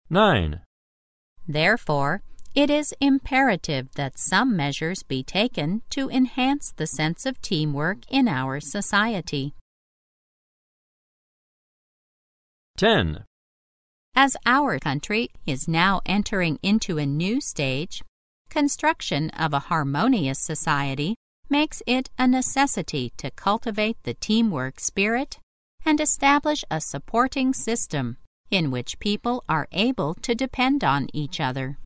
9. Therefore, it is imperative that some measures be taken to enhance the sense of teamwork in our society. 10. As our country is now entering into a new stage, construction of a harmonious society makes it a necessity to cultivate the teamwork spirit and establish a supporting system in which people are able to depend on each other.